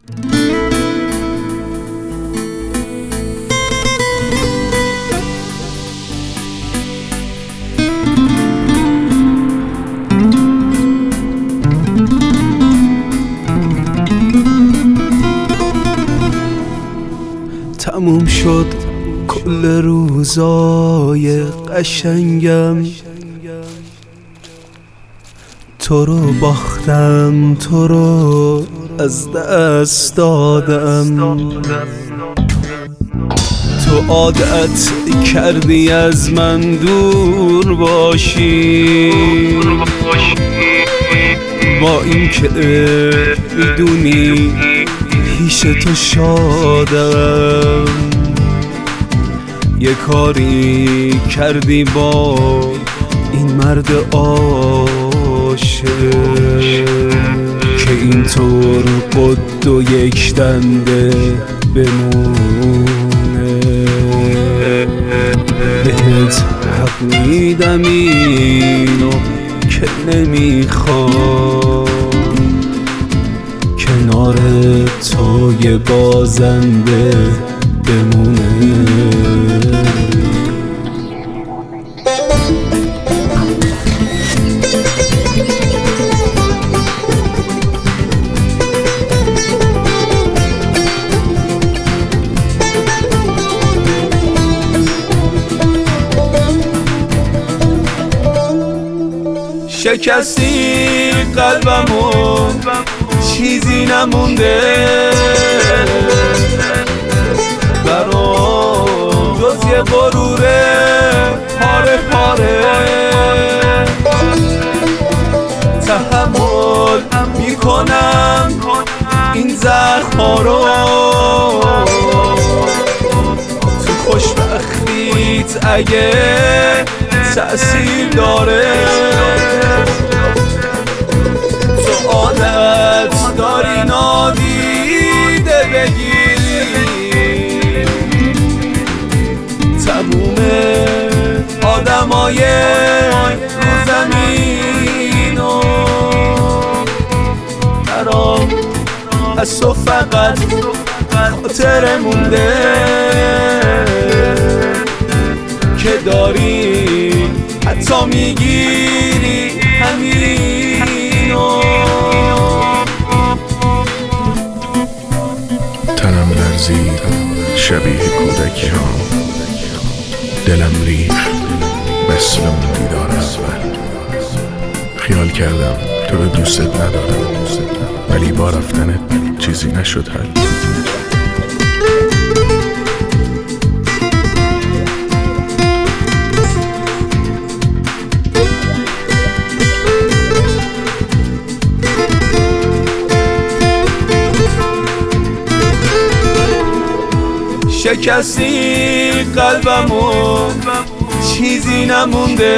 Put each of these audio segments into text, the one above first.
تموم شد کل روزای قشنگم، تو رو باختم، تو رو از دست دادم. تو عادت کردی از من دور باشی، با این که میدونی پیش تو شادم. یه کاری کردی با این مرد عاشق که اینطور قد و یک دنده بمونه. بهت حق میدم اینو که نمیخوام کنار تو یه بازنده بمونه. شکستی قلبمو چیزی نمونده برام جز یه غروره پاره پاره. تحمل میکنم این زخم‌ها رو، تو خوشبختیت اگه تأثیر داره. تو عادت داری نادیده بگیری تموم آدمای زمینو. برام از تو فقط خاطره مونده که داری حتی میگیری همینو. تنم لرزید شبیه کودکی ها، دلم ریخت مثل اون دیدار اول. خیال کردم تو رو دوست ندارم، ولی با رفتنت چیزی نشد حل. شکستی قلبمو چیزی نمونده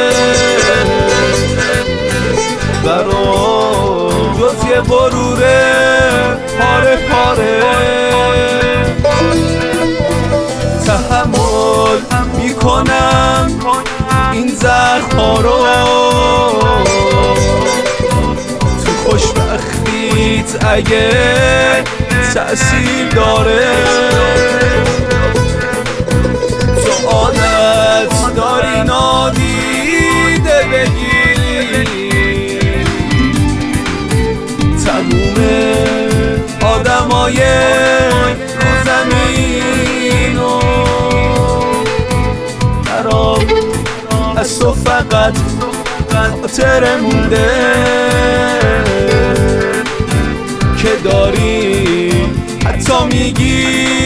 برام جز یه غروره پاره پاره. تحمل میکنم این زخم‌ها رو، تو خوشبختیت اگه تأثیر داره. تو عادت داری نادیده بگیری تموم آدمای زمینو. برام از تو فقط خاطره مونده که داری حتی میگی